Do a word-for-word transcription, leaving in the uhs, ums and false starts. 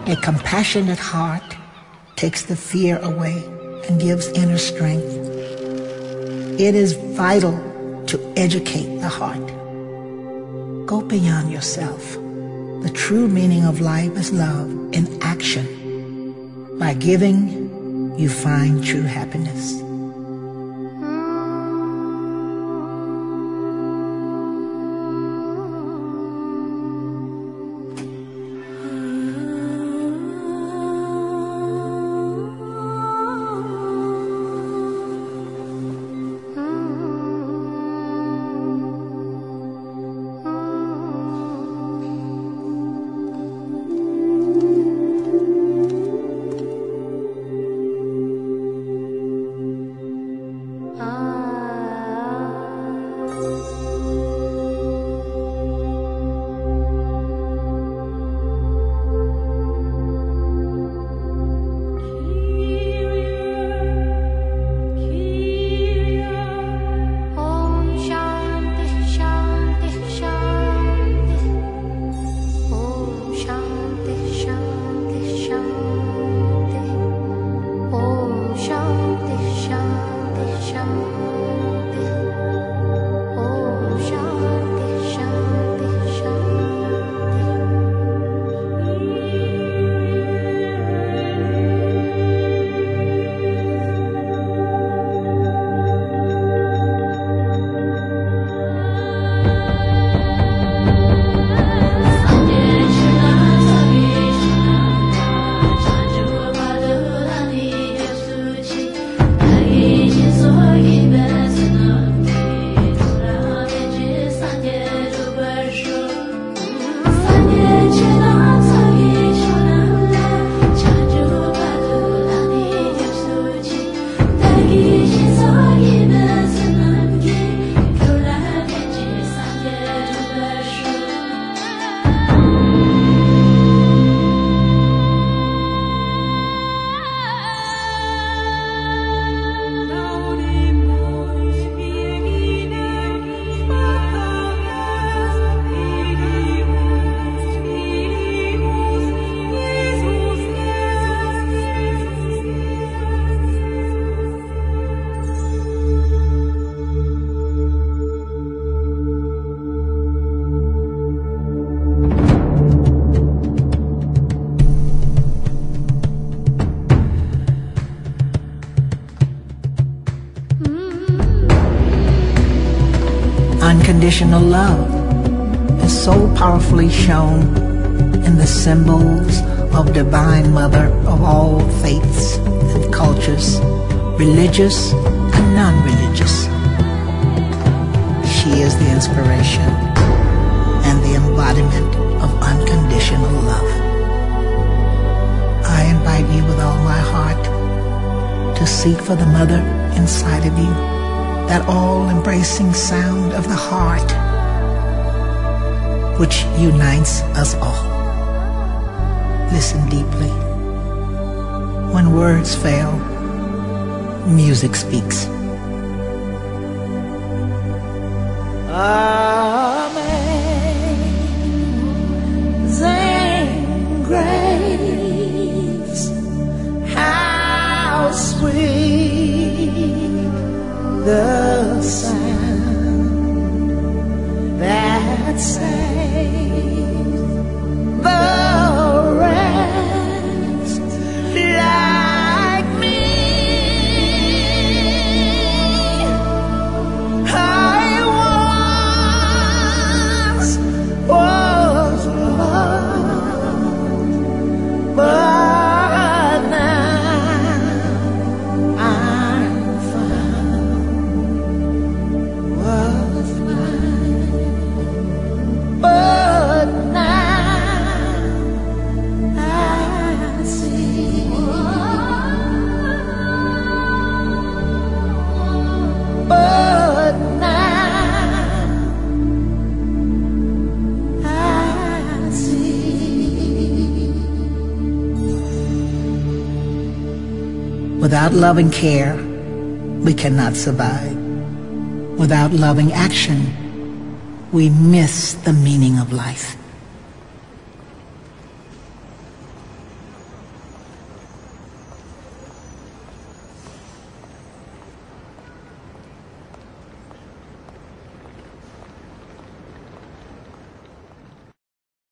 A compassionate heart takes the fear away and gives inner strength. It is vital to educate the heart. Go beyond yourself. The true meaning of life is love in action. By giving, you find true happiness. Unconditional love is so powerfully shown in the symbols of Divine Mother of all faiths and cultures, religious and non-religious. She is the inspiration and the embodiment of unconditional love. I invite you with all my heart to seek for the Mother inside of you, that all-embracing sound of the heart which unites us all. Listen deeply. When words fail, music speaks. Amazing grace, how sweet the sound that saved the rest like me. I once was lost, but now I'm was blind, but now I see. But now I see. Without love and care, we cannot survive. Without loving action, we miss the meaning of life.